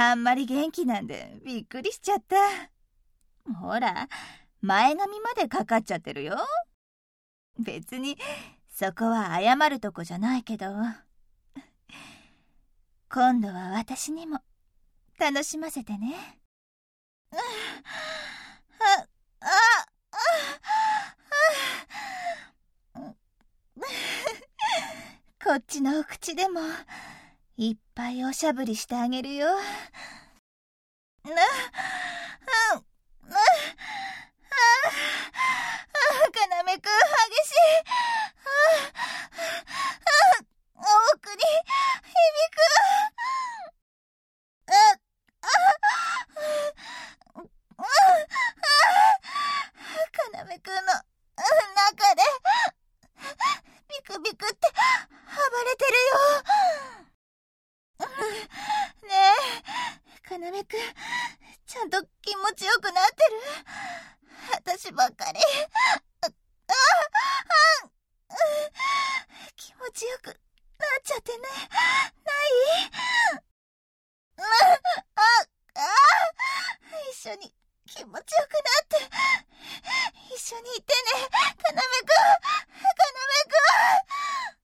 あんまり元気なんでびっくりしちゃった。ほら、前髪までかかっちゃってるよ。別にそこは謝るとこじゃないけど、今度は私にも楽しませてね。こっちのお口でもいっぱいおしゃぶりしてあげるよ。かなめくん激しい。奥に響く。かなめくんの中でビクビクって暴れてるよ。ねえ、かなめくん、ちゃんと気持ちよくなってる？私ばっかり気持ちよくなっちゃってね。ない？一緒に気持ちよくなって一緒にいてね、かなめくん。